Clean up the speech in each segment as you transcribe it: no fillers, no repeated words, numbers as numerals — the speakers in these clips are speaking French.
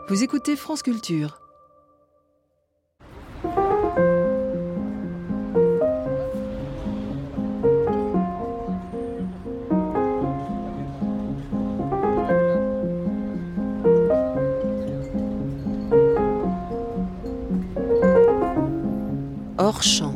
Vous écoutez France Culture. Hors champ.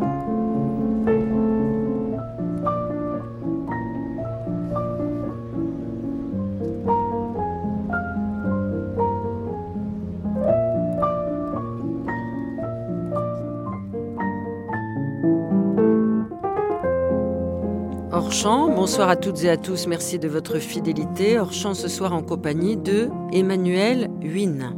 Hors champ, bonsoir à toutes et à tous, merci de votre fidélité. Hors champ ce soir en compagnie de Emmanuel Huynh.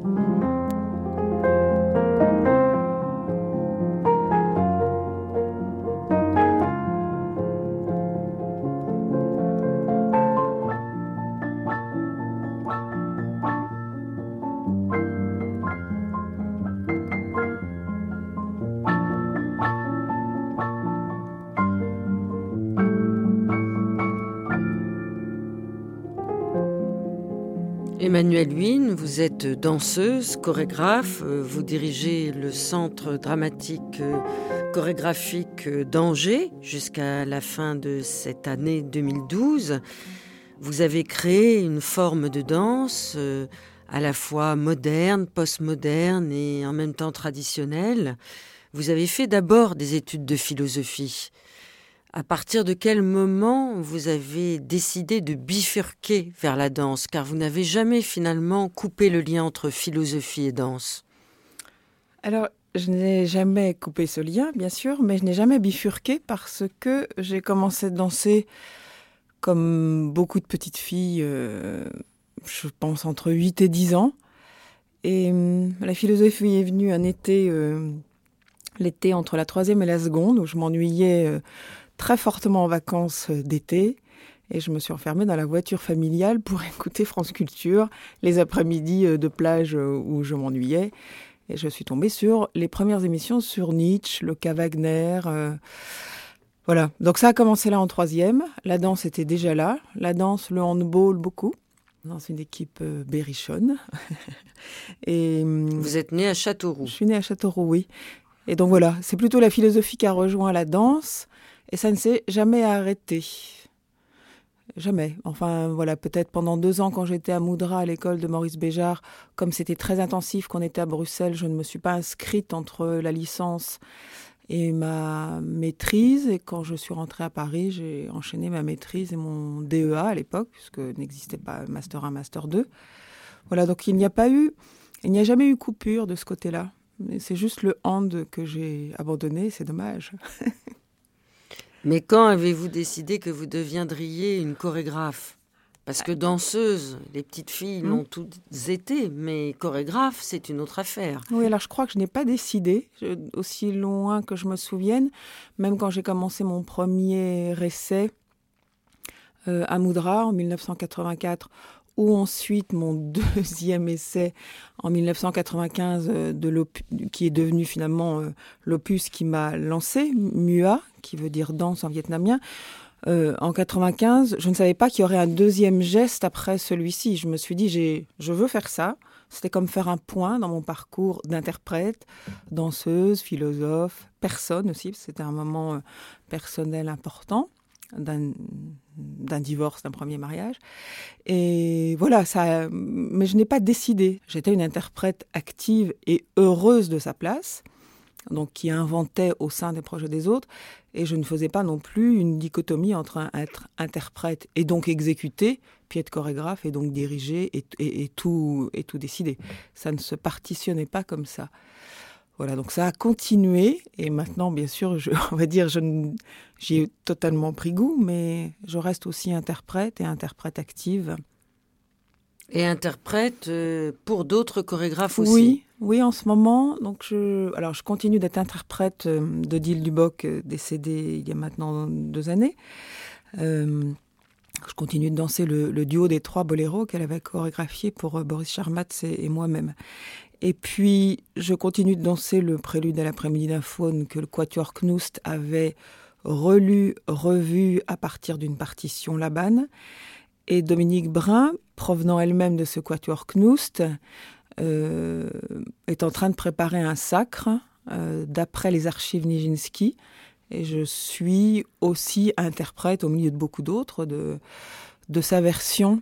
Emmanuel Huynh, vous êtes danseuse, chorégraphe, vous dirigez le centre dramatique chorégraphique d'Angers jusqu'à la fin de cette année 2012. Vous avez créé une forme de danse à la fois moderne, postmoderne et en même temps traditionnelle. Vous avez fait d'abord des études de philosophie. À partir de quel moment vous avez décidé de bifurquer vers la danse, car vous n'avez jamais finalement coupé le lien entre philosophie et danse? Alors, je n'ai jamais coupé ce lien, bien sûr, mais je n'ai jamais bifurqué parce que j'ai commencé à danser comme beaucoup de petites filles, je pense entre 8 et 10 ans. Et la philosophie est venue un été, l'été entre la 3e et la seconde, où je m'ennuyais très fortement en vacances d'été. Et je me suis enfermée dans la voiture familiale pour écouter France Culture les après-midi de plage où je m'ennuyais. Et je suis tombée sur les premières émissions sur Nietzsche, le cas Wagner. Voilà. Donc ça a commencé là en 3e. La danse était déjà là. La danse, le handball, beaucoup. Dans une équipe berrichonne. Et vous êtes née à Châteauroux. Je suis née à Châteauroux, oui. Et donc voilà, c'est plutôt la philosophie qui a rejoint la danse. Et ça ne s'est jamais arrêté. Jamais. Enfin, voilà, peut-être pendant 2 ans, quand j'étais à Moudra, à l'école de Maurice Béjart, comme c'était très intensif, qu'on était à Bruxelles, je ne me suis pas inscrite entre la licence et ma maîtrise. Et quand je suis rentrée à Paris, j'ai enchaîné ma maîtrise et mon DEA à l'époque, puisque n'existait pas Master 1, Master 2. Voilà, donc il n'y a jamais eu coupure de ce côté-là. C'est juste le hand que j'ai abandonné, c'est dommage. Mais quand avez-vous décidé que vous deviendriez une chorégraphe? Parce que danseuse, les petites filles l'ont toutes été, mais chorégraphe, c'est une autre affaire. Oui, alors je crois que je n'ai pas décidé, aussi loin que je me souvienne, même quand j'ai commencé mon premier essai à Moudra en 1984, ou ensuite mon deuxième essai en 1995, qui est devenu finalement l'opus qui m'a lancé, MUA, qui veut dire danse en vietnamien. En 95, je ne savais pas qu'il y aurait un deuxième geste après celui-ci. Je me suis dit, je veux faire ça. C'était comme faire un point dans mon parcours d'interprète, danseuse, philosophe, personne aussi, parce que c'était un moment personnel important. D'un divorce, d'un premier mariage. Et voilà, mais je n'ai pas décidé. J'étais une interprète active et heureuse de sa place, donc qui inventait au sein des projets des autres, et je ne faisais pas non plus une dichotomie entre être interprète et donc exécuter, puis être chorégraphe et donc diriger et tout décider. Ça ne se partitionnait pas comme ça. Voilà, donc ça a continué, et maintenant, bien sûr, on va dire, j'y ai totalement pris goût, mais je reste aussi interprète et interprète active. Et interprète pour d'autres chorégraphes aussi. Oui, en ce moment, donc je continue d'être interprète d'Odile Duboc, décédée il y a maintenant 2 années. Je continue de danser le duo des 3 boléros qu'elle avait chorégraphié pour Boris Charmatz et moi-même. Et puis, je continue de danser le prélude à l'après-midi d'un faune que le Quatuor Knuст avait revu à partir d'une partition Laban. Et Dominique Brun, provenant elle-même de ce Quatuor Knuст, est en train de préparer un sacre d'après les archives Nijinsky. Et je suis aussi interprète, au milieu de beaucoup d'autres, de sa version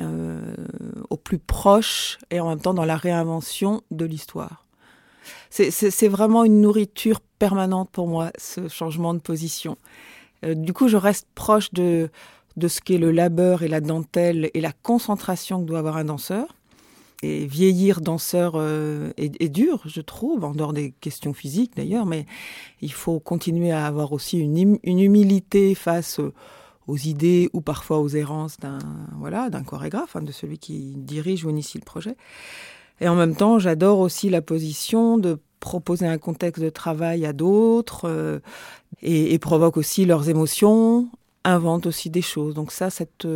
au plus proche et en même temps dans la réinvention de l'histoire. C'est vraiment une nourriture permanente pour moi, ce changement de position. Du coup, je reste proche de ce qu'est le labeur et la dentelle et la concentration que doit avoir un danseur. Et vieillir danseur est dur, je trouve, en dehors des questions physiques d'ailleurs, mais il faut continuer à avoir aussi une humilité face aux idées ou parfois aux errances d'un chorégraphe, de celui qui dirige ou initie le projet. Et en même temps, j'adore aussi la position de proposer un contexte de travail à d'autres et provoque aussi leurs émotions, invente aussi des choses. Donc ça,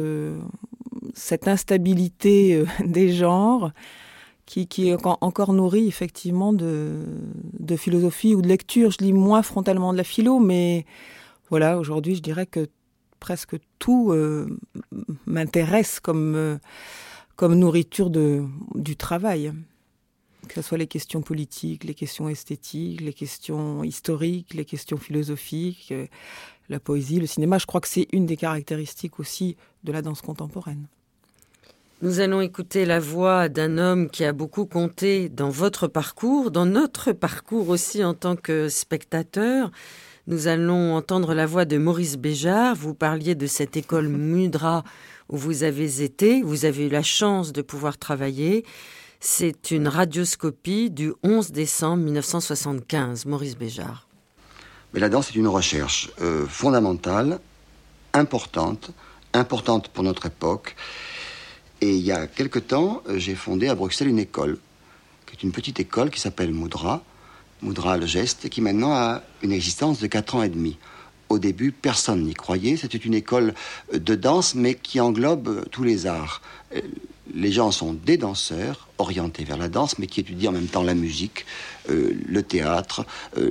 cette instabilité des genres qui est encore nourrie effectivement de philosophie ou de lecture. Je lis moins frontalement de la philo, mais voilà, aujourd'hui, je dirais que presque tout m'intéresse comme nourriture du travail. Que ce soit les questions politiques, les questions esthétiques, les questions historiques, les questions philosophiques, la poésie, le cinéma. Je crois que c'est une des caractéristiques aussi de la danse contemporaine. Nous allons écouter la voix d'un homme qui a beaucoup compté dans votre parcours, dans notre parcours aussi en tant que spectateur. Nous allons entendre la voix de Maurice Béjart. Vous parliez de cette école Mudra où vous avez été. Vous avez eu la chance de pouvoir travailler. C'est une radioscopie du 11 décembre 1975. Maurice Béjart. Mais la danse est une recherche fondamentale, importante pour notre époque. Et il y a quelque temps, j'ai fondé à Bruxelles une école, qui est une petite école qui s'appelle Mudra le geste, qui maintenant a une existence de 4 ans et demi. Au début, personne n'y croyait. C'était une école de danse, mais qui englobe tous les arts. Les gens sont des danseurs, orientés vers la danse, mais qui étudient en même temps la musique, le théâtre,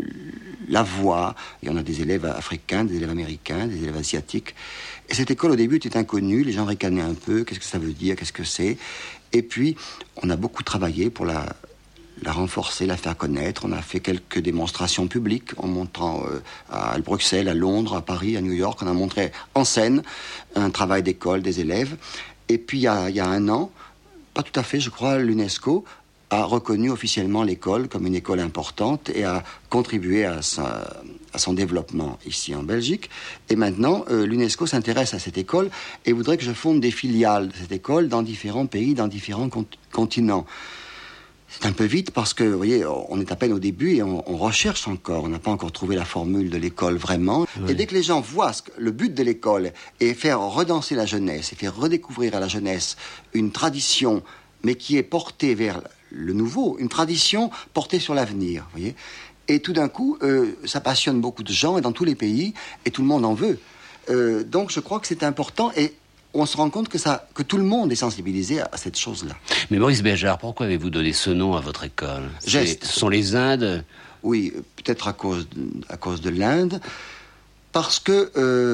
la voix. Il y en a des élèves africains, des élèves américains, des élèves asiatiques. Et cette école, au début, était inconnue. Les gens ricanaient un peu. Qu'est-ce que ça veut dire? Qu'est-ce que c'est? Et puis, on a beaucoup travaillé pour la renforcer, la faire connaître. On a fait quelques démonstrations publiques en montrant à Bruxelles, à Londres, à Paris, à New York. On a montré en scène un travail d'école des élèves. Et puis, il y a 1 an, pas tout à fait, je crois, l'UNESCO a reconnu officiellement l'école comme une école importante et a contribué à son développement ici en Belgique. Et maintenant, l'UNESCO s'intéresse à cette école et voudrait que je fonde des filiales de cette école dans différents pays, dans différents continents. C'est un peu vite parce que, vous voyez, on est à peine au début et on recherche encore. On n'a pas encore trouvé la formule de l'école vraiment. Oui. Et dès que les gens voient le but de l'école est faire redanser la jeunesse et faire redécouvrir à la jeunesse une tradition, mais qui est portée vers le nouveau, une tradition portée sur l'avenir, vous voyez. Et tout d'un coup, ça passionne beaucoup de gens et dans tous les pays et tout le monde en veut. Donc je crois que c'est important et on se rend compte que tout le monde est sensibilisé à cette chose-là. Mais Maurice Béjart, pourquoi avez-vous donné ce nom à votre école? Ce sont les Indes? Oui, peut-être à cause de l'Inde, parce que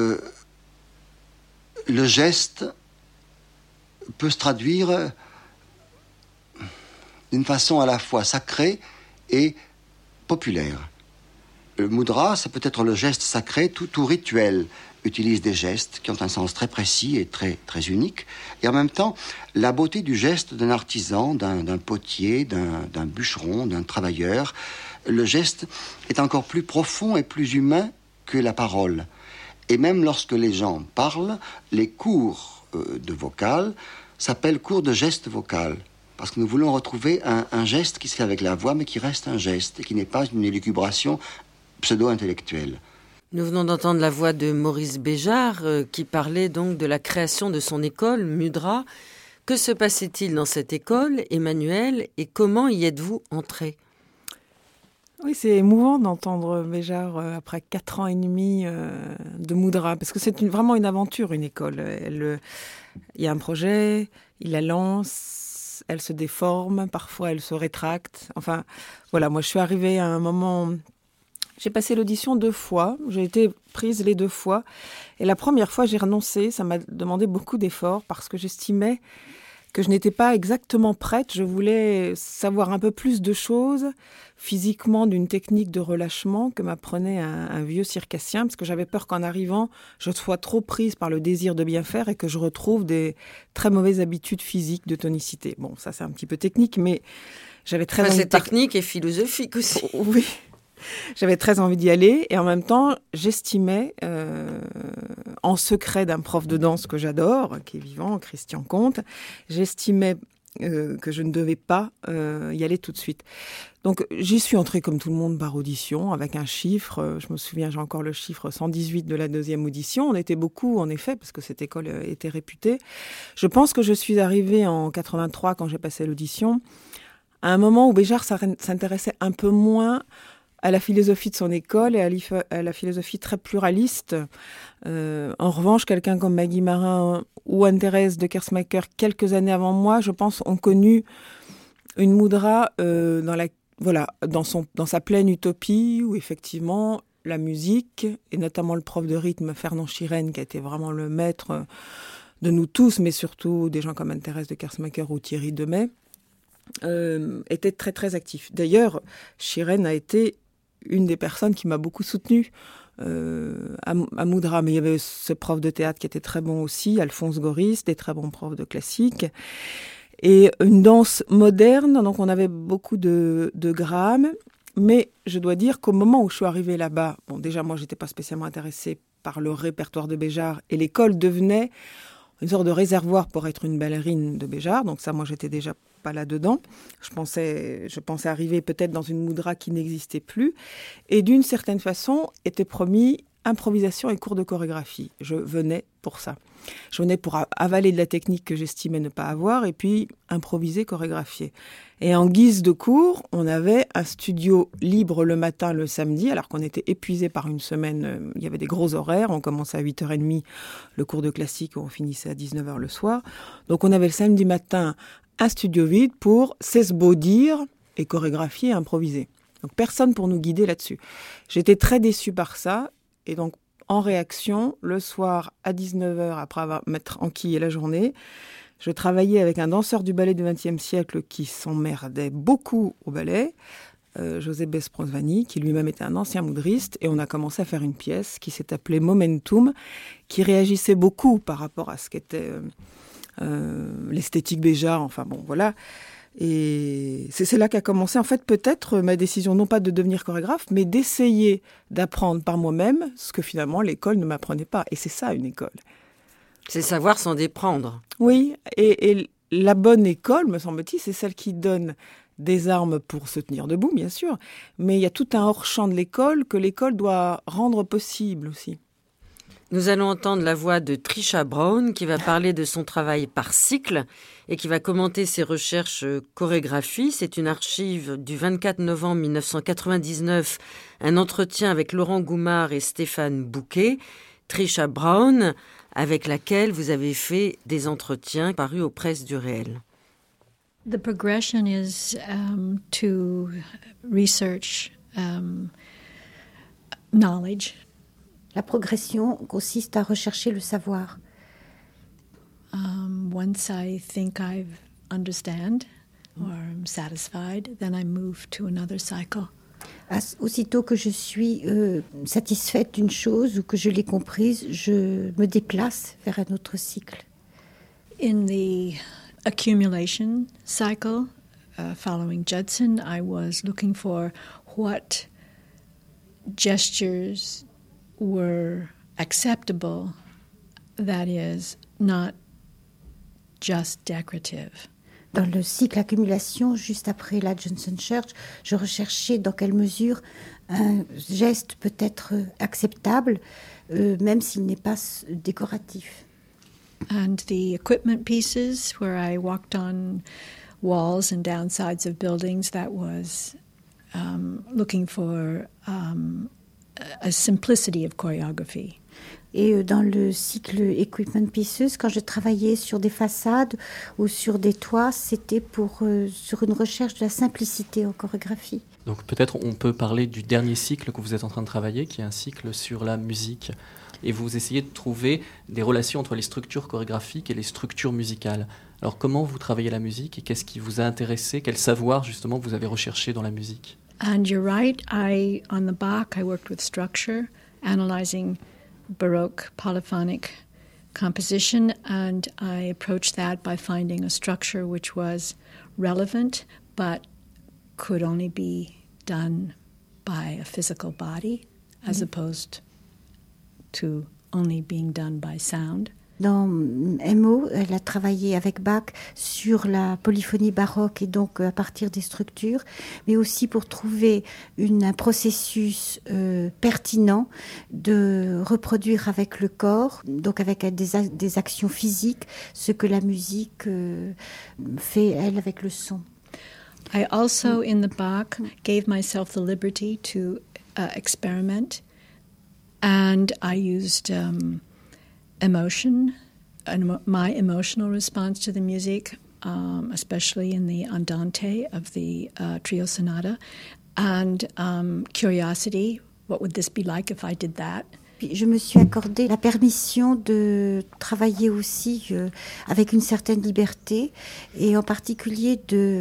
le geste peut se traduire d'une façon à la fois sacrée et populaire. Le mudra, ça peut être le geste sacré, tout rituel utilise des gestes qui ont un sens très précis et très, très unique. Et en même temps, la beauté du geste d'un artisan, d'un potier, d'un bûcheron, d'un travailleur, le geste est encore plus profond et plus humain que la parole. Et même lorsque les gens parlent, les cours de vocal s'appellent cours de geste vocal. Parce que nous voulons retrouver un geste qui se fait avec la voix, mais qui reste un geste et qui n'est pas une élucubration pseudo-intellectuelle. Nous venons d'entendre la voix de Maurice Béjart qui parlait donc de la création de son école, Mudra. Que se passait-il dans cette école, Emmanuel, et comment y êtes-vous entré? Oui, c'est émouvant d'entendre Béjart après 4 ans et demi de Mudra, parce que c'est vraiment une aventure, une école. Il y a un projet, il la lance, elle se déforme, parfois elle se rétracte. Enfin, voilà, moi je suis arrivée à un moment... J'ai passé l'audition 2 fois, j'ai été prise les 2 fois. Et la première fois, j'ai renoncé, ça m'a demandé beaucoup d'efforts parce que j'estimais que je n'étais pas exactement prête. Je voulais savoir un peu plus de choses physiquement d'une technique de relâchement que m'apprenait un vieux circassien, parce que j'avais peur qu'en arrivant, je sois trop prise par le désir de bien faire et que je retrouve des très mauvaises habitudes physiques de tonicité. Bon, ça c'est un petit peu technique, mais j'avais très envie c'est technique et philosophique aussi. Oui. J'avais très envie d'y aller et en même temps, j'estimais, en secret d'un prof de danse que j'adore, qui est vivant, Christian Comte, j'estimais que je ne devais pas y aller tout de suite. Donc j'y suis entrée comme tout le monde par audition, avec un chiffre, je me souviens, j'ai encore le chiffre 118 de la deuxième audition. On était beaucoup en effet, parce que cette école était réputée. Je pense que je suis arrivée en 83 quand j'ai passé l'audition, à un moment où Béjart s'intéressait un peu moins à la philosophie de son école et à la philosophie très pluraliste. En revanche, quelqu'un comme Maggie Marin ou Anne-Thérèse de Kersmacher, quelques années avant moi, je pense, ont connu une Moudra dans sa pleine utopie, où effectivement la musique, et notamment le prof de rythme Fernand Chirenne, qui a été vraiment le maître de nous tous, mais surtout des gens comme Anne-Thérèse de Kersmacher ou Thierry Demey, était très très actif. D'ailleurs, Chirenne a été une des personnes qui m'a beaucoup soutenue à Moudra. Mais il y avait ce prof de théâtre qui était très bon aussi, Alphonse Goris, des très bons profs de classique. Et une danse moderne, donc on avait beaucoup de grammes. Mais je dois dire qu'au moment où je suis arrivée là-bas, bon déjà moi j'étais pas spécialement intéressée par le répertoire de Béjart, et l'école devenait une sorte de réservoir pour être une ballerine de Béjart. Donc ça, moi, j'étais déjà pas là-dedans. Je pensais arriver peut-être dans une Moudra qui n'existait plus. Et d'une certaine façon, était promis improvisation et cours de chorégraphie. Je venais pour ça. Je venais pour avaler de la technique que j'estimais ne pas avoir et puis improviser, chorégraphier. Et en guise de cours, on avait un studio libre le matin, le samedi, alors qu'on était épuisé par une semaine. Il y avait des gros horaires. On commençait à 8h30 le cours de classique, on finissait à 19h le soir. Donc on avait le samedi matin un studio vide pour s'esbaudir et chorégraphier et improviser. Donc personne pour nous guider là-dessus. J'étais très déçue par ça. Et donc, en réaction, le soir à 19h, après avoir m'être enquillée la journée, je travaillais avec un danseur du ballet du XXe siècle qui s'emmerdait beaucoup au ballet, José Besprosvani, qui lui-même était un ancien moudriste, et on a commencé à faire une pièce qui s'est appelée Momentum, qui réagissait beaucoup par rapport à ce qu'était l'esthétique Béjart, enfin bon, voilà. Et c'est là qu'a commencé, en fait, peut-être ma décision, non pas de devenir chorégraphe, mais d'essayer d'apprendre par moi-même ce que finalement l'école ne m'apprenait pas. Et c'est ça, une école. C'est savoir s'en déprendre. Oui, et la bonne école, me semble-t-il, c'est celle qui donne des armes pour se tenir debout, bien sûr, mais il y a tout un hors-champ de l'école que l'école doit rendre possible aussi. Nous allons entendre la voix de Trisha Brown qui va parler de son travail par cycle et qui va commenter ses recherches chorégraphie. C'est une archive du 24 novembre 1999, un entretien avec Laurent Goumard et Stéphane Bouquet. Trisha Brown, avec laquelle vous avez fait des entretiens parus aux presses du réel. The progression is to research knowledge. La progression consiste à rechercher le savoir. Once I think I understand or I'm satisfied, then I move to another cycle. Aussitôt que je suis satisfaite d'une chose ou que je l'ai comprise, je me déplace vers un autre cycle. In the accumulation cycle, following Judson, I was looking for what gestures were acceptable, that is, not just decorative. Dans le cycle accumulation, juste après la Johnson Church, je recherchais dans quelle mesure un geste peut être acceptable, même s'il n'est pas décoratif. And the equipment pieces, where I walked on walls and downsides of buildings, that was looking for a simplicity of choreography. Et dans le cycle Equipment Pieces, quand je travaillais sur des façades ou sur des toits, c'était sur une recherche de la simplicité en chorégraphie. Donc peut-être on peut parler du dernier cycle que vous êtes en train de travailler, qui est un cycle sur la musique. Et vous essayez de trouver des relations entre les structures chorégraphiques et les structures musicales. Alors comment vous travaillez la musique et qu'est-ce qui vous a intéressé? Quel savoir justement vous avez recherché dans la musique? And you're right, on the Bach, I worked with structure, analyzing Baroque polyphonic composition, and I approached that by finding a structure which was relevant but could only be done by a physical body as opposed to only being done by sound. Dans MO, elle a travaillé avec Bach sur la polyphonie baroque et donc à partir des structures, mais aussi pour trouver un processus pertinent de reproduire avec le corps, donc avec des actions physiques, ce que la musique fait, elle, avec le son. I also, in the Bach, gave myself the liberty to experiment, and I used emotion and my emotional response to the music, especially in the Andante of the trio sonata, and curiosity. What would this be like if I did that? Je me suis accordé la permission de travailler aussi avec une certaine liberté et en particulier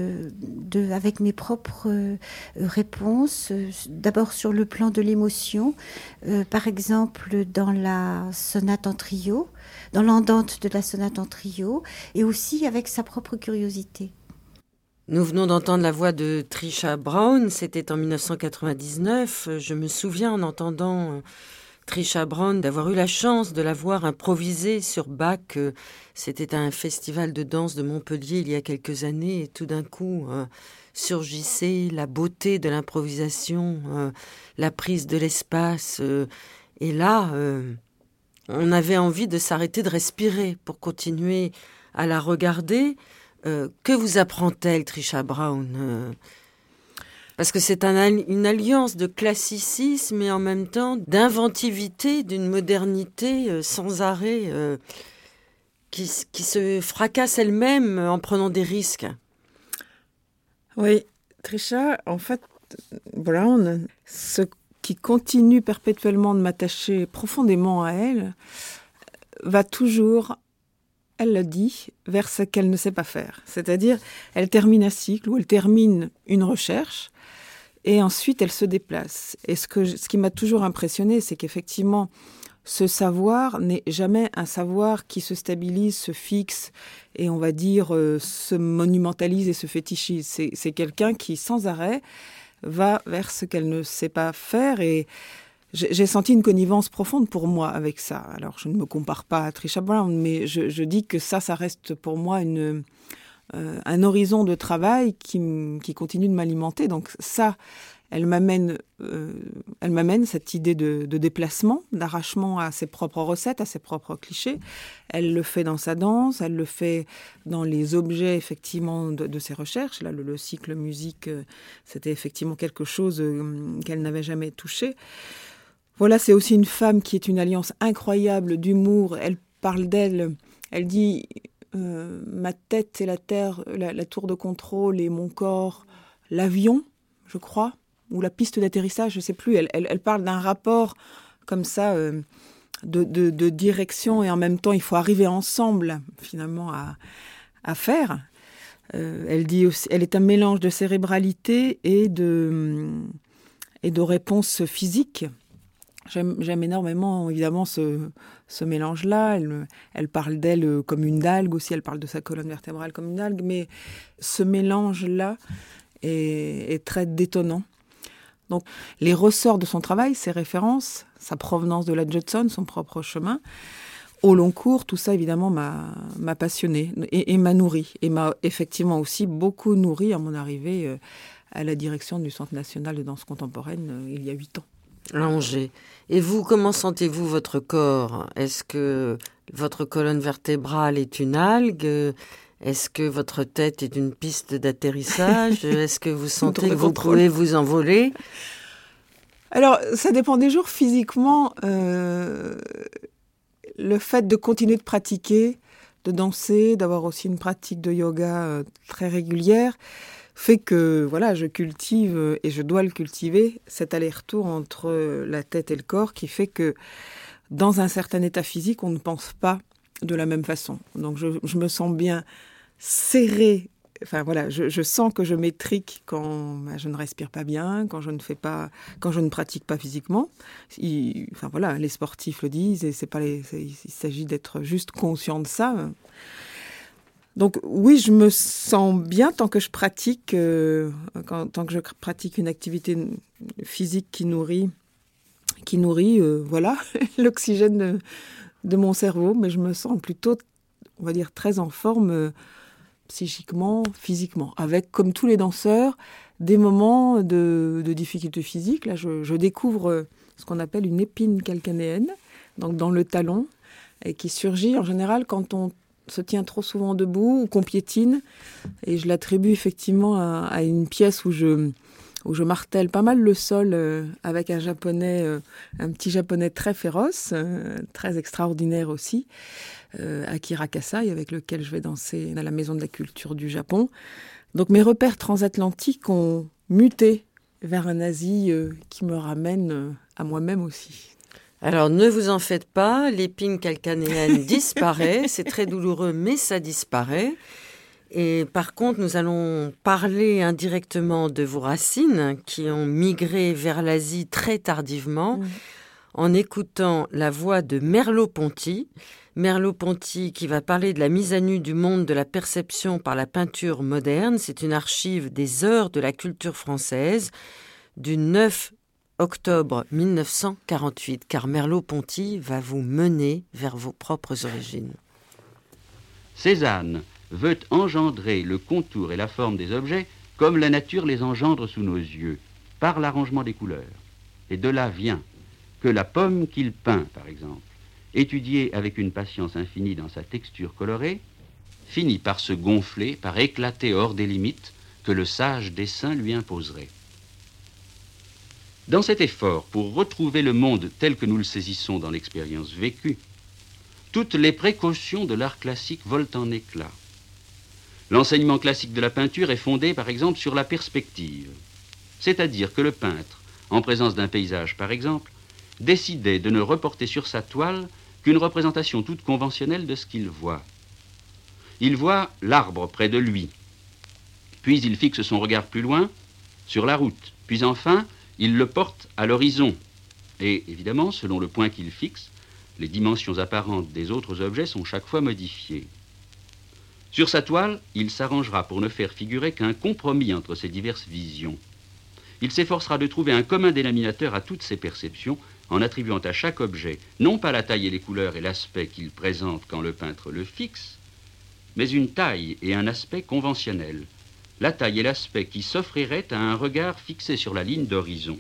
avec mes propres réponses, d'abord sur le plan de l'émotion, par exemple dans la sonate en trio, dans l'andante de la sonate en trio et aussi avec sa propre curiosité. Nous venons d'entendre la voix de Trisha Brown, c'était en 1999. Je me souviens en entendant Trisha Brown d'avoir eu la chance de la voir improviser sur Bach. C'était à un festival de danse de Montpellier il y a quelques années et tout d'un coup surgissait la beauté de l'improvisation, la prise de l'espace. Et là, on avait envie de s'arrêter de respirer pour continuer à la regarder. Que vous apprend-elle, Trisha Brown Parce que c'est une alliance de classicisme et en même temps d'inventivité, d'une modernité sans arrêt, qui se fracasse elle-même en prenant des risques. Oui, Trisha, en fait, Brown, ce qui continue perpétuellement de m'attacher profondément à elle, va toujours, elle le dit, vers ce qu'elle ne sait pas faire. C'est-à-dire, elle termine un cycle ou elle termine une recherche et ensuite elle se déplace. Et ce qui m'a toujours impressionné, c'est qu'effectivement, ce savoir n'est jamais un savoir qui se stabilise, se fixe et on va dire se monumentalise et se fétichise. C'est quelqu'un qui, sans arrêt, va vers ce qu'elle ne sait pas faire et j'ai senti une connivence profonde pour moi avec ça. Alors, je ne me compare pas à Trisha Brown, mais je dis que ça reste pour moi un horizon de travail qui continue de m'alimenter. Donc ça, elle m'amène cette idée de déplacement, d'arrachement à ses propres recettes, à ses propres clichés. Elle le fait dans sa danse, elle le fait dans les objets, effectivement, de ses recherches. Là, le cycle musique, c'était effectivement quelque chose qu'elle n'avait jamais touché. Voilà, c'est aussi une femme qui est une alliance incroyable d'humour. Elle parle d'elle, elle dit ma tête c'est la terre, la tour de contrôle et mon corps, l'avion, je crois, ou la piste d'atterrissage, je ne sais plus. Elle parle d'un rapport comme ça de direction et en même temps il faut arriver ensemble finalement à faire. Elle dit aussi, elle est un mélange de cérébralité et de réponses physiques. J'aime énormément, évidemment, ce mélange-là. Elle parle d'elle comme une algue aussi, elle parle de sa colonne vertébrale comme une algue, mais ce mélange-là est très détonnant. Donc, les ressorts de son travail, ses références, sa provenance de la Judson, son propre chemin, au long cours, tout ça, évidemment, m'a passionnée et m'a nourrie. Et m'a effectivement aussi beaucoup nourrie à mon arrivée à la direction du Centre national de danse contemporaine il y a 8 ans. À Angers. Et vous, comment sentez-vous votre corps ? Est-ce que votre colonne vertébrale est une algue ? Est-ce que votre tête est une piste d'atterrissage ? Est-ce que vous sentez que vous pouvez vous envoler ? Alors, ça dépend des jours. Physiquement, le fait de continuer de pratiquer, de danser, d'avoir aussi une pratique de yoga très régulière, fait que voilà, je cultive et je dois le cultiver, cet aller-retour entre la tête et le corps qui fait que dans un certain état physique, on ne pense pas de la même façon. Donc je me sens bien serré. Enfin voilà, je sens que je m'étrique quand je ne respire pas bien, quand je ne pratique pas physiquement. Enfin voilà, les sportifs le disent et il s'agit d'être juste conscient de ça. Donc oui, je me sens bien tant que je pratique, tant que je pratique une activité physique qui nourrit voilà, l'oxygène de mon cerveau, mais je me sens plutôt, on va dire, très en forme psychiquement, physiquement, avec, comme tous les danseurs, des moments de difficulté physique. Là, je découvre ce qu'on appelle une épine calcanéenne, donc dans le talon, et qui surgit en général quand on se tient trop souvent debout ou qu'on piétine. Et je l'attribue effectivement à une pièce où je martèle pas mal le sol avec un petit japonais très féroce, très extraordinaire aussi, Akira Kasai, avec lequel je vais danser à la Maison de la Culture du Japon. Donc mes repères transatlantiques ont muté vers un Asie qui me ramène à moi-même aussi. Alors ne vous en faites pas, l'épine calcanéenne disparaît, c'est très douloureux mais ça disparaît. Et par contre, nous allons parler indirectement de vos racines qui ont migré vers l'Asie très tardivement en écoutant la voix de Merleau-Ponty. Merleau-Ponty qui va parler de la mise à nu du monde de la perception par la peinture moderne. C'est une archive des heures de la culture française du 9 octobre 1948, car Merleau-Ponty va vous mener vers vos propres origines. Cézanne veut engendrer le contour et la forme des objets comme la nature les engendre sous nos yeux, par l'arrangement des couleurs. Et de là vient que la pomme qu'il peint, par exemple, étudiée avec une patience infinie dans sa texture colorée, finit par se gonfler, par éclater hors des limites que le sage dessin lui imposerait. Dans cet effort pour retrouver le monde tel que nous le saisissons dans l'expérience vécue, toutes les précautions de l'art classique volent en éclats. L'enseignement classique de la peinture est fondé, par exemple, sur la perspective. C'est-à-dire que le peintre, en présence d'un paysage, par exemple, décidait de ne reporter sur sa toile qu'une représentation toute conventionnelle de ce qu'il voit. Il voit l'arbre près de lui, puis il fixe son regard plus loin, sur la route, puis enfin, il le porte à l'horizon. Et évidemment, selon le point qu'il fixe, les dimensions apparentes des autres objets sont chaque fois modifiées. Sur sa toile, il s'arrangera pour ne faire figurer qu'un compromis entre ces diverses visions. Il s'efforcera de trouver un commun dénominateur à toutes ces perceptions en attribuant à chaque objet, non pas la taille et les couleurs et l'aspect qu'il présente quand le peintre le fixe, mais une taille et un aspect conventionnels, la taille et l'aspect qui s'offriraient à un regard fixé sur la ligne d'horizon.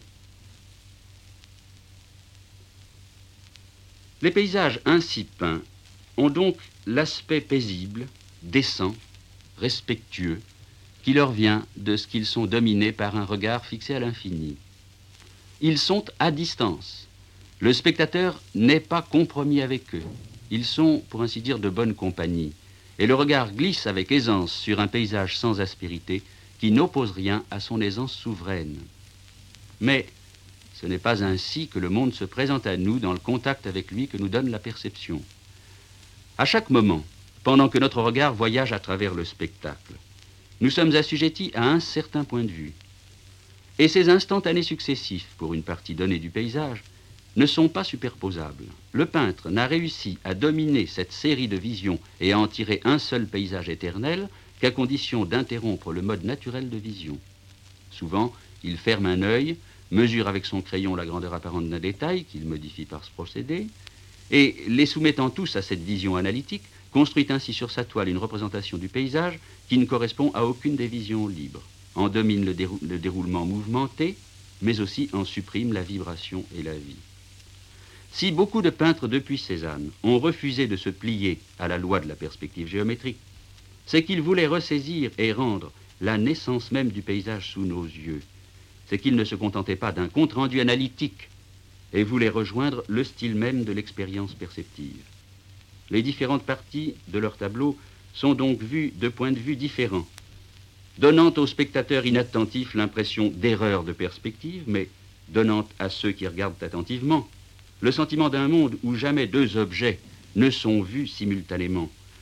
Les paysages ainsi peints ont donc l'aspect paisible, décent, respectueux, qui leur vient de ce qu'ils sont dominés par un regard fixé à l'infini. Ils sont à distance. Le spectateur n'est pas compromis avec eux. Ils sont, pour ainsi dire, de bonne compagnie. Et le regard glisse avec aisance sur un paysage sans aspérité qui n'oppose rien à son aisance souveraine. Mais ce n'est pas ainsi que le monde se présente à nous dans le contact avec lui que nous donne la perception. À chaque moment, pendant que notre regard voyage à travers le spectacle, nous sommes assujettis à un certain point de vue. Et ces instantanés successifs, pour une partie donnée du paysage, ne sont pas superposables. Le peintre n'a réussi à dominer cette série de visions et à en tirer un seul paysage éternel qu'à condition d'interrompre le mode naturel de vision. Souvent, il ferme un œil, mesure avec son crayon la grandeur apparente d'un détail qu'il modifie par ce procédé, et les soumettant tous à cette vision analytique, construit ainsi sur sa toile une représentation du paysage qui ne correspond à aucune des visions libres, en domine le déroulement mouvementé, mais aussi en supprime la vibration et la vie. Si beaucoup de peintres depuis Cézanne ont refusé de se plier à la loi de la perspective géométrique, c'est qu'ils voulaient ressaisir et rendre la naissance même du paysage sous nos yeux. C'est qu'ils ne se contentaient pas d'un compte-rendu analytique et voulaient rejoindre le style même de l'expérience perceptive. Les différentes parties de leur tableau sont donc vues de points de vue différents, donnant aux spectateurs inattentifs l'impression d'erreur de perspective, mais donnant à ceux qui regardent attentivement le sentiment d'un monde où jamais deux objets ne sont vus simultanément,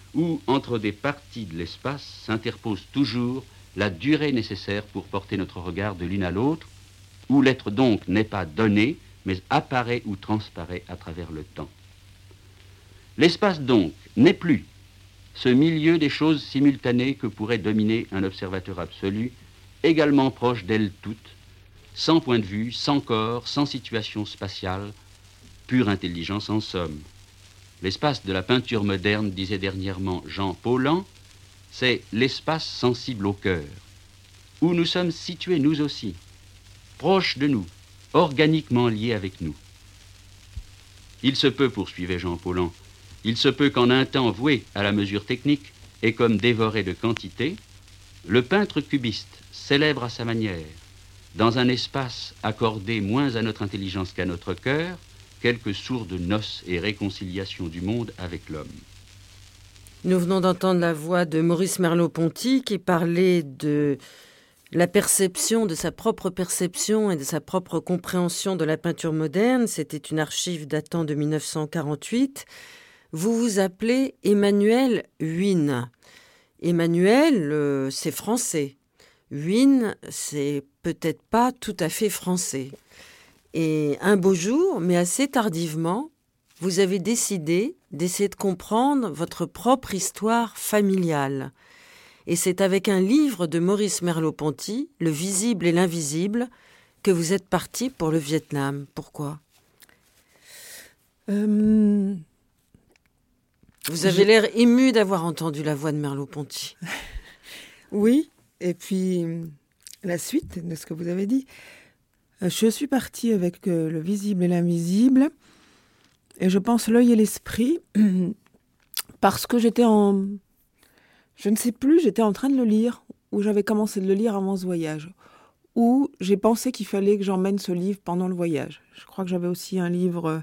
où, entre des parties de l'espace, s'interpose toujours la durée nécessaire pour porter notre regard de l'une à l'autre, où l'être donc n'est pas donné, mais apparaît ou transparaît à travers le temps. L'espace donc n'est plus ce milieu des choses simultanées que pourrait dominer un observateur absolu, également proche d'elles toutes, sans point de vue, sans corps, sans situation spatiale, pure intelligence en somme. L'espace de la peinture moderne, disait dernièrement Jean Paulhan, c'est l'espace sensible au cœur, où nous sommes situés nous aussi, proches de nous, organiquement liés avec nous. Il se peut, poursuivait Jean Paulhan, il se peut qu'en un temps voué à la mesure technique et comme dévoré de quantité, le peintre cubiste célèbre à sa manière, dans un espace accordé moins à notre intelligence qu'à notre cœur, quelques sourdes noces et réconciliations du monde avec l'homme. Nous venons d'entendre la voix de Maurice Merleau-Ponty qui parlait de la perception, de sa propre perception et de sa propre compréhension de la peinture moderne. C'était une archive datant de 1948. Vous vous appelez Emmanuel Huynh. Emmanuel, c'est français. Huynh, c'est peut-être pas tout à fait français. Et un beau jour, mais assez tardivement, vous avez décidé d'essayer de comprendre votre propre histoire familiale. Et c'est avec un livre de Maurice Merleau-Ponty, Le visible et l'invisible, que vous êtes parti pour le Vietnam. Pourquoi ? Vous avez l'air ému d'avoir entendu la voix de Merleau-Ponty. Oui, et puis la suite de ce que vous avez dit. Je suis partie avec le visible et l'invisible, et je pense l'œil et l'esprit, parce que j'étais en train de le lire, ou j'avais commencé de le lire avant ce voyage, ou j'ai pensé qu'il fallait que j'emmène ce livre pendant le voyage. Je crois que j'avais aussi un livre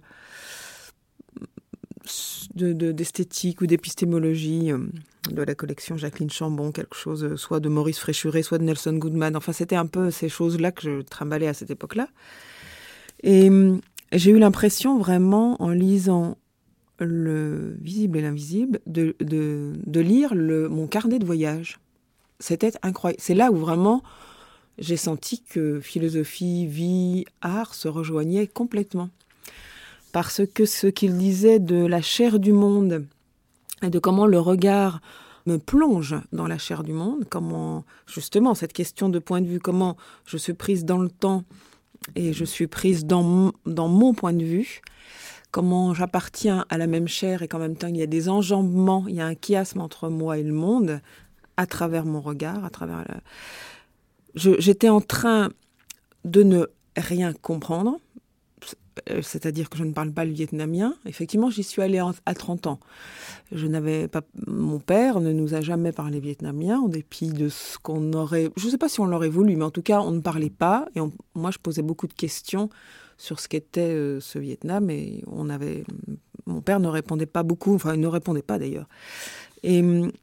d'esthétique ou d'épistémologie de la collection Jacqueline Chambon, quelque chose soit de Maurice Fréchuré, soit de Nelson Goodman. Enfin, c'était un peu ces choses-là que je trimballais à cette époque-là. Et j'ai eu l'impression vraiment, en lisant Le visible et l'invisible, de lire mon carnet de voyage. C'était incroyable. C'est là où vraiment j'ai senti que philosophie, vie, art se rejoignaient complètement. Parce que ce qu'il disait de la chair du monde et de comment le regard me plonge dans la chair du monde, comment, justement, cette question de point de vue, comment je suis prise dans le temps et je suis prise dans mon point de vue, comment j'appartiens à la même chair et qu'en même temps il y a des enjambements, il y a un chiasme entre moi et le monde, à travers mon regard, j'étais en train de ne rien comprendre, c'est-à-dire que je ne parle pas le vietnamien. Effectivement, j'y suis allée à 30 ans. Mon père ne nous a jamais parlé vietnamien, en dépit de ce qu'on aurait... Je ne sais pas si on l'aurait voulu, mais en tout cas, on ne parlait pas. Et moi, je posais beaucoup de questions sur ce qu'était ce Vietnam. Et mon père ne répondait pas beaucoup, enfin, il ne répondait pas d'ailleurs. Et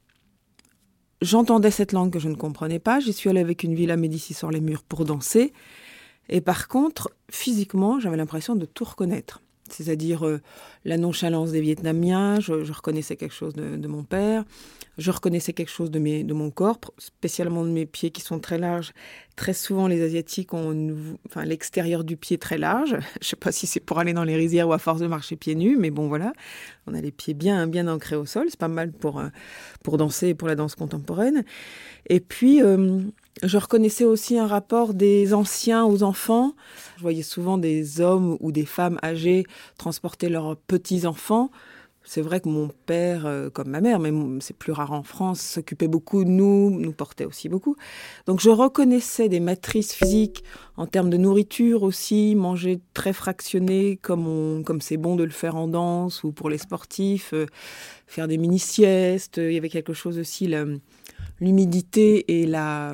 j'entendais cette langue que je ne comprenais pas. J'y suis allée avec une Villa Médicis-sur-les-Murs pour danser. Et par contre, physiquement, j'avais l'impression de tout reconnaître. C'est-à-dire la nonchalance des Vietnamiens, je reconnaissais quelque chose de mon père, je reconnaissais quelque chose de mon corps, spécialement de mes pieds qui sont très larges. Très souvent, les Asiatiques ont l'extérieur du pied très large. Je ne sais pas si c'est pour aller dans les rizières ou à force de marcher pieds nus, mais bon, voilà. On a les pieds bien ancrés au sol. C'est pas mal pour danser et pour la danse contemporaine. Et puis... je reconnaissais aussi un rapport des anciens aux enfants. Je voyais souvent des hommes ou des femmes âgées transporter leurs petits-enfants. C'est vrai que mon père, comme ma mère, mais c'est plus rare en France, s'occupait beaucoup de nous portait aussi beaucoup. Donc je reconnaissais des matrices physiques en termes de nourriture aussi, manger très fractionné comme c'est bon de le faire en danse ou pour les sportifs, faire des mini-siestes. Il y avait quelque chose aussi... L'humidité et la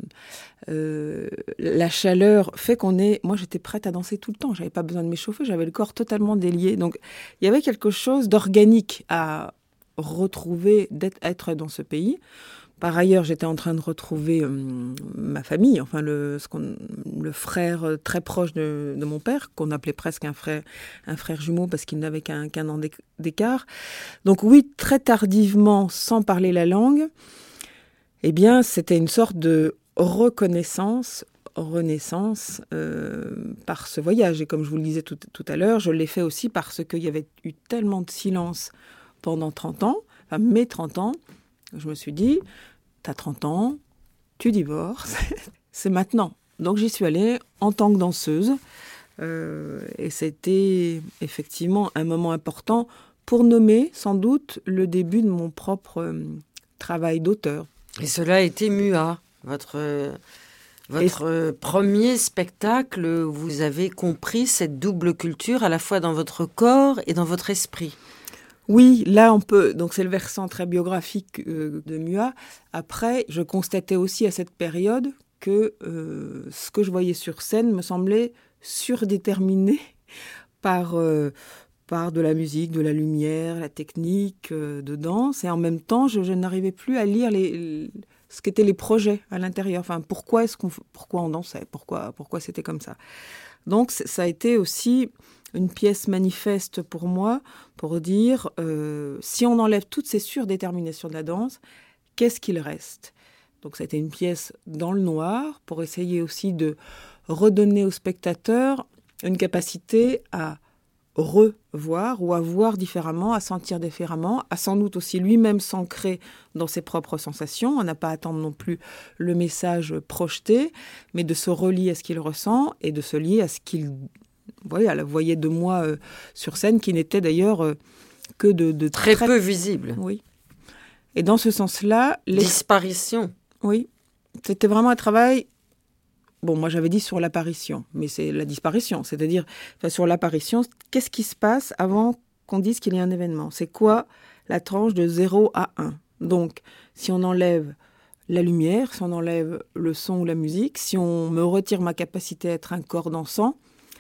chaleur fait moi j'étais prête à danser tout le temps, j'avais pas besoin de m'échauffer, j'avais le corps totalement délié, donc il y avait quelque chose d'organique à retrouver, être dans ce pays. Par ailleurs, j'étais en train de retrouver ma famille, enfin le frère très proche de mon père, qu'on appelait presque un frère jumeau parce qu'il n'avait qu'un an d'écart. Donc oui, très tardivement, sans parler la langue, eh bien, c'était une sorte de renaissance par ce voyage. Et comme je vous le disais tout à l'heure, je l'ai fait aussi parce qu'il y avait eu tellement de silence pendant 30 ans, enfin mes 30 ans, je me suis dit, t'as 30 ans, tu divorces, c'est maintenant. Donc j'y suis allée en tant que danseuse et c'était effectivement un moment important pour nommer sans doute le début de mon propre travail d'auteur. Et cela a été MUA, votre premier spectacle. Vous avez compris cette double culture à la fois dans votre corps et dans votre esprit. Oui, là on peut, donc c'est le versant très biographique de MUA. Après, je constatais aussi à cette période que ce que je voyais sur scène me semblait surdéterminé par de la musique, de la lumière, la technique de danse. Et en même temps, je n'arrivais plus à lire ce qu'étaient les projets à l'intérieur. Enfin, pourquoi on dansait, pourquoi c'était comme ça. Donc ça a été aussi une pièce manifeste pour moi, pour dire, si on enlève toutes ces surdéterminations de la danse, qu'est-ce qu'il reste ? Donc ça a été une pièce dans le noir, pour essayer aussi de redonner au spectateur une capacité à revoir ou à voir différemment, à sentir différemment, à sans doute aussi lui-même s'ancrer dans ses propres sensations. On n'a pas à attendre non plus le message projeté, mais de se relier à ce qu'il ressent et de se lier à ce qu'il voyait de moi sur scène, qui n'était d'ailleurs que de très peu visible. Oui. Et dans ce sens-là... Disparition. Oui. C'était vraiment un travail... Bon, moi j'avais dit sur l'apparition, mais c'est la disparition. C'est-à-dire, sur l'apparition, qu'est-ce qui se passe avant qu'on dise qu'il y a un événement ? C'est quoi la tranche de 0 à 1 ? Donc, si on enlève la lumière, si on enlève le son ou la musique, si on me retire ma capacité à être un corps dansant,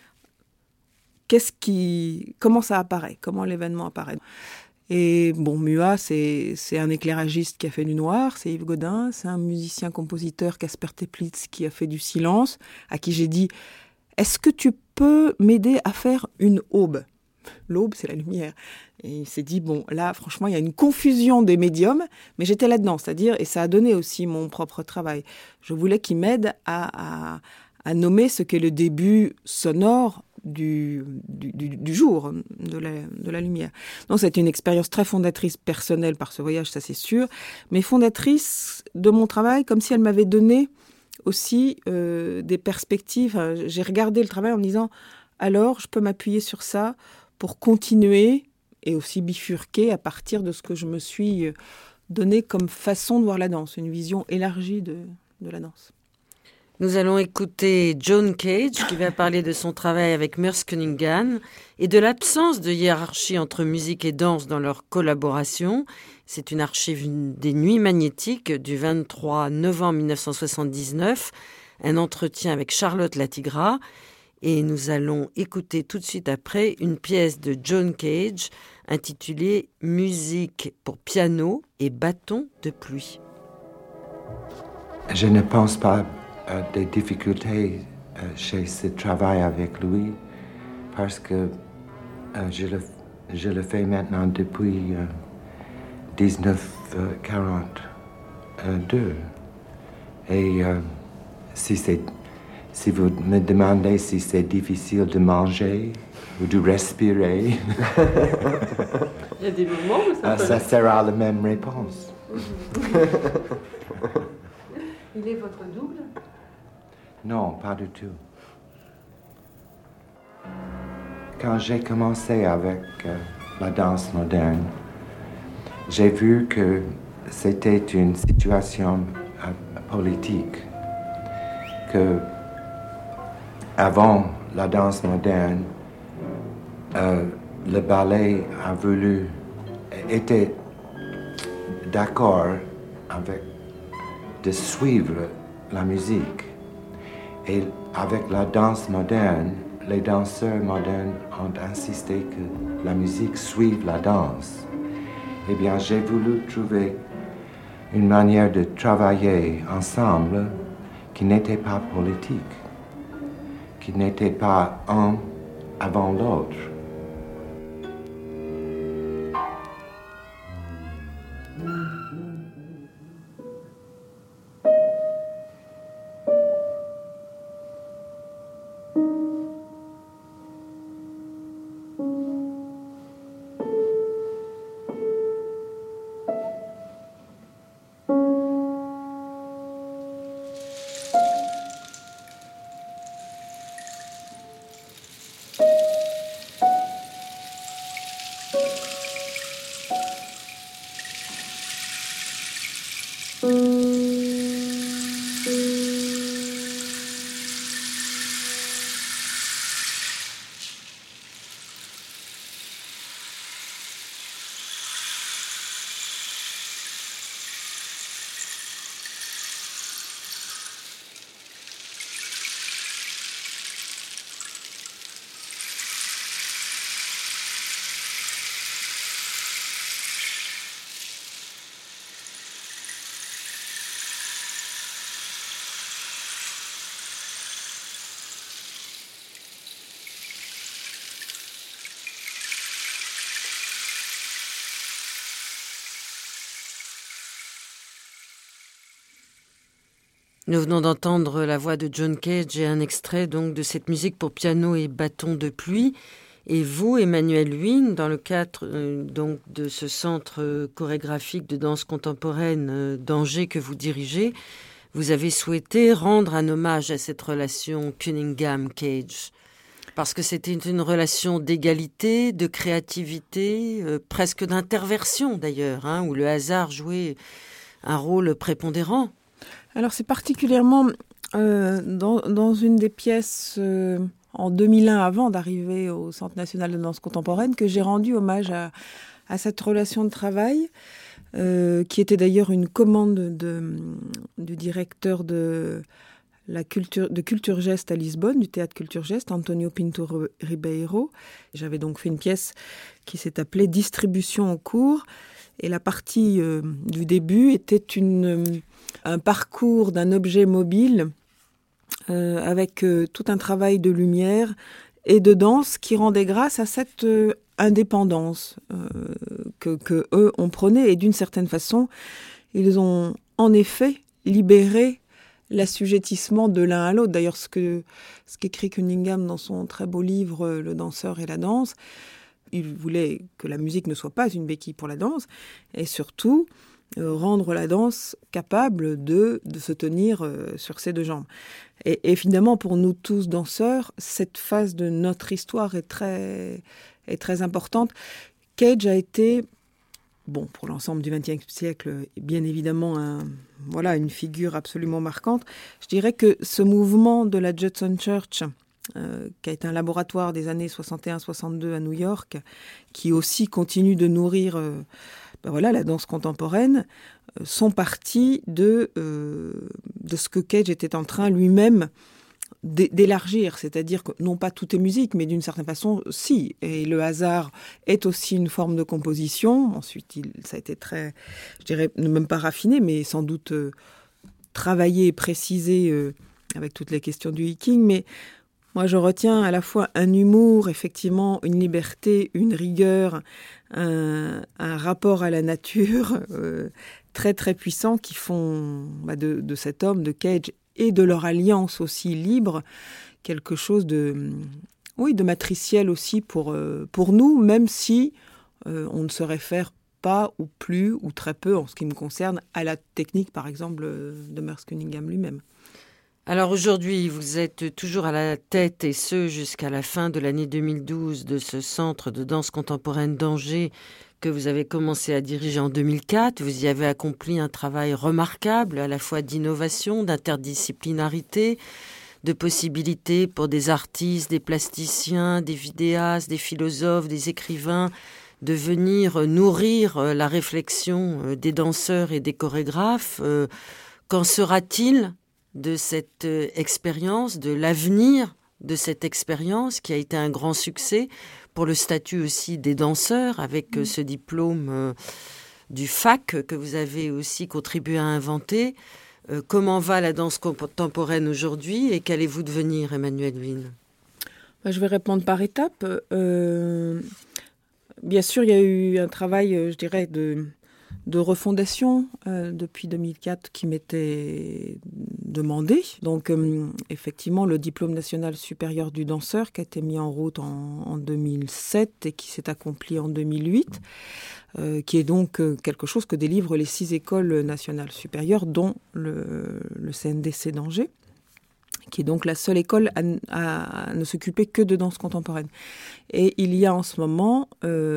comment ça apparaît ? Comment l'événement apparaît ? Et bon, MUA, c'est un éclairagiste qui a fait du noir, c'est Yves Godin, c'est un musicien-compositeur, Casper Teplitz, qui a fait du silence, à qui j'ai dit « Est-ce que tu peux m'aider à faire une aube ?» L'aube, c'est la lumière. Et il s'est dit « Bon, là, franchement, il y a une confusion des médiums, mais j'étais là-dedans, c'est-à-dire, et ça a donné aussi mon propre travail. Je voulais qu'il m'aide à nommer ce qu'est le début sonore du jour, de la lumière. Donc c'est une expérience très fondatrice personnelle par ce voyage, ça c'est sûr, mais fondatrice de mon travail, comme si elle m'avait donné aussi des perspectives. J'ai regardé le travail en me disant, alors je peux m'appuyer sur ça pour continuer et aussi bifurquer à partir de ce que je me suis donné comme façon de voir la danse, une vision élargie de la danse. Nous allons écouter John Cage qui va parler de son travail avec Merce Cunningham et de l'absence de hiérarchie entre musique et danse dans leur collaboration. C'est une archive des Nuits magnétiques du 23 novembre 1979, un entretien avec Charlotte Latigra. Et nous allons écouter tout de suite après une pièce de John Cage intitulée « Musique pour piano et bâton de pluie ». Je ne pense pas des difficultés chez ce travail avec lui parce que je le fais maintenant depuis 1942 et si vous me demandez si c'est difficile de manger ou de respirer, il y a des moments où ça sera la même réponse. Il est votre double ? Non, pas du tout. Quand j'ai commencé avec la danse moderne, j'ai vu que c'était une situation politique, que avant la danse moderne, le ballet était d'accord avec de suivre la musique. Et avec la danse moderne, les danseurs modernes ont insisté que la musique suive la danse. Eh bien, j'ai voulu trouver une manière de travailler ensemble qui n'était pas politique, qui n'était pas un avant l'autre. Nous venons d'entendre la voix de John Cage et un extrait donc de cette musique pour piano et bâton de pluie. Et vous, Emmanuel Huynh, dans le cadre donc de ce centre chorégraphique de danse contemporaine d'Angers que vous dirigez, vous avez souhaité rendre un hommage à cette relation Cunningham-Cage. Parce que c'était une relation d'égalité, de créativité, presque d'interversion d'ailleurs, où le hasard jouait un rôle prépondérant. Alors c'est particulièrement dans une des pièces en 2001, avant d'arriver au Centre national de danse contemporaine, que j'ai rendu hommage à cette relation de travail, qui était d'ailleurs une commande du directeur de Culture Geste à Lisbonne, du théâtre Culture Geste, Antonio Pinto Ribeiro. J'avais donc fait une pièce qui s'est appelée Distribution en cours, et la partie du début était un parcours d'un objet mobile avec tout un travail de lumière et de danse qui rendait grâce à cette indépendance que eux ont prônée. Et d'une certaine façon, ils ont en effet libéré l'assujettissement de l'un à l'autre. D'ailleurs, ce qu'écrit Cunningham dans son très beau livre « Le danseur et la danse », il voulait que la musique ne soit pas une béquille pour la danse, et surtout rendre la danse capable de se tenir sur ses deux jambes. Et finalement, pour nous tous danseurs, cette phase de notre histoire est très importante. Cage a été, pour l'ensemble du XXe siècle, bien évidemment, une figure absolument marquante. Je dirais que ce mouvement de la Judson Church, qui a été un laboratoire des années 61-62 à New York, qui aussi continue de nourrir la danse contemporaine, sont partis de ce que Cage était en train lui-même d'élargir. C'est-à-dire que non pas tout est musique, mais d'une certaine façon, si. Et le hasard est aussi une forme de composition. Ensuite, ça a été très, je dirais, même pas raffiné, mais sans doute travaillé et précisé avec toutes les questions du hiking. Mais moi, je retiens à la fois un humour, effectivement, une liberté, une rigueur, un rapport à la nature très, très puissant qui font de cet homme, de Cage, et de leur alliance aussi libre, quelque chose de matriciel aussi pour nous, même si on ne se réfère pas ou plus ou très peu, en ce qui me concerne, à la technique, par exemple, de Merce Cunningham lui-même. Alors aujourd'hui, vous êtes toujours à la tête, et ce jusqu'à la fin de l'année 2012, de ce centre de danse contemporaine d'Angers que vous avez commencé à diriger en 2004. Vous y avez accompli un travail remarquable, à la fois d'innovation, d'interdisciplinarité, de possibilités pour des artistes, des plasticiens, des vidéastes, des philosophes, des écrivains, de venir nourrir la réflexion des danseurs et des chorégraphes. Qu'en sera-t-il de cette expérience, de l'avenir de cette expérience qui a été un grand succès pour le statut aussi des danseurs, avec ce diplôme du FAC que vous avez aussi contribué à inventer. Comment va la danse contemporaine aujourd'hui et qu'allez-vous devenir, Emmanuelle Huynh? Je vais répondre par étapes. Bien sûr, il y a eu un travail, je dirais, de refondation depuis 2004 qui m'était demandé. Donc, effectivement, le diplôme national supérieur du danseur qui a été mis en route en 2007 et qui s'est accompli en 2008, qui est donc quelque chose que délivrent les 6 écoles nationales supérieures, dont le CNDC d'Angers, qui est donc la seule école à ne s'occuper que de danse contemporaine. Et il y a en ce moment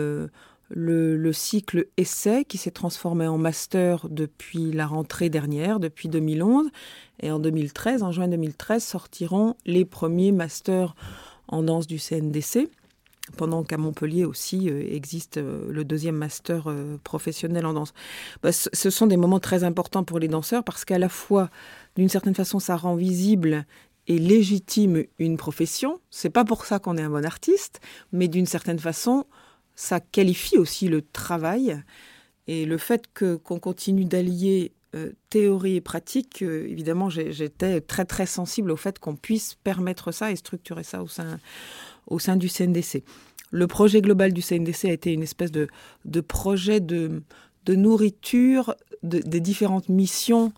le cycle essai qui s'est transformé en master depuis la rentrée dernière, depuis 2011. Et en 2013, en juin 2013, sortiront les premiers masters en danse du CNDC, pendant qu'à Montpellier aussi existe le 2e master professionnel en danse. Ce sont des moments très importants pour les danseurs parce qu'à la fois, d'une certaine façon, ça rend visible et légitime une profession. C'est pas pour ça qu'on est un bon artiste, mais d'une certaine façon, ça qualifie aussi le travail. Et le fait qu'on continue d'allier théorie et pratique, évidemment, j'étais très très sensible au fait qu'on puisse permettre ça et structurer ça au sein du CNDC. Le projet global du CNDC a été une espèce de projet de nourriture des différentes missions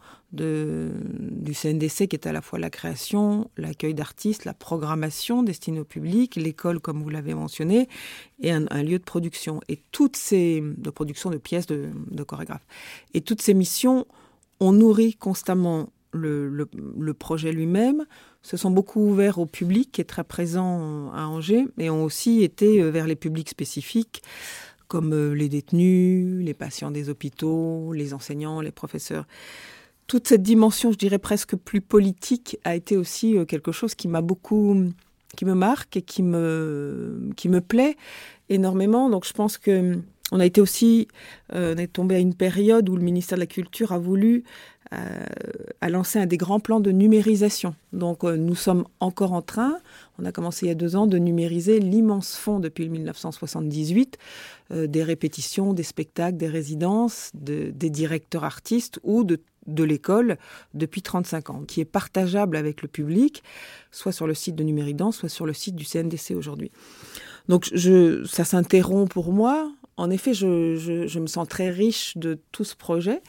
du CNDC, qui est à la fois la création, l'accueil d'artistes, la programmation destinée au public, l'école, comme vous l'avez mentionné, et un lieu de production. Et de production de pièces de chorégraphes. Et toutes ces missions ont nourri constamment le projet lui-même, se sont beaucoup ouverts au public, qui est très présent à Angers, et ont aussi été vers les publics spécifiques, comme les détenus, les patients des hôpitaux, les enseignants, les professeurs. Toute cette dimension, je dirais presque plus politique, a été aussi quelque chose qui me marque et qui me plaît énormément. Donc je pense que on a été aussi, on est tombé à une période où le ministère de la Culture a voulu lancer un des grands plans de numérisation. Donc nous sommes encore en train, on a commencé il y a 2 ans, de numériser l'immense fonds depuis 1978, des répétitions, des spectacles, des résidences, des directeurs artistes ou de l'école depuis 35 ans, qui est partageable avec le public, soit sur le site de Numéridance, soit sur le site du CNDC aujourd'hui. Donc ça s'interrompt pour moi. En effet, je me sens très riche de tout ce projet.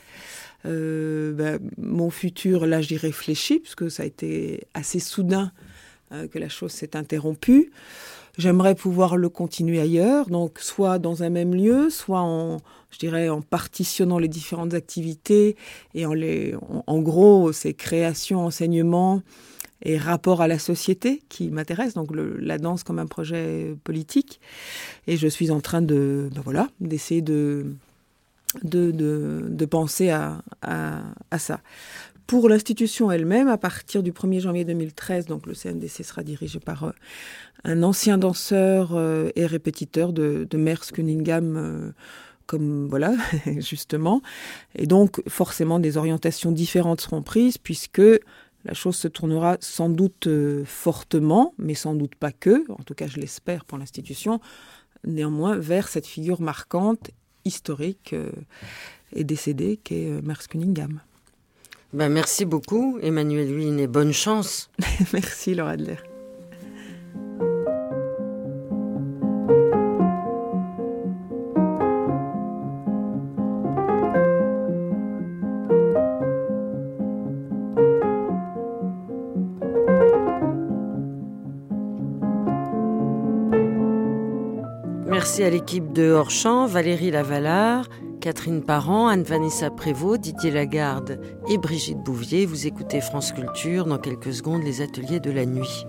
Mon futur, là, j'y réfléchis, parce que ça a été assez soudain que la chose s'est interrompue. J'aimerais pouvoir le continuer ailleurs, donc soit dans un même lieu, soit en partitionnant les différentes activités et en gros, c'est création, enseignement et rapport à la société qui m'intéresse, donc la danse comme un projet politique. Et je suis en train d'essayer de penser à ça. Pour l'institution elle-même, à partir du 1er janvier 2013, donc le CNDC sera dirigé par un ancien danseur et répétiteur de Merce Cunningham, justement. Et donc, forcément, des orientations différentes seront prises, puisque la chose se tournera sans doute fortement, mais sans doute pas que, en tout cas je l'espère pour l'institution, néanmoins vers cette figure marquante, historique et décédée qu'est Merce Cunningham. Merci beaucoup, Emmanuelle Huynh, et bonne chance. Merci, Laura Adler. Merci à l'équipe de Hors-Champ, Valérie Lavalard, Catherine Parent, Anne-Vanessa Prévost, Didier Lagarde et Brigitte Bouvier. Vous écoutez France Culture, dans quelques secondes, les ateliers de la nuit.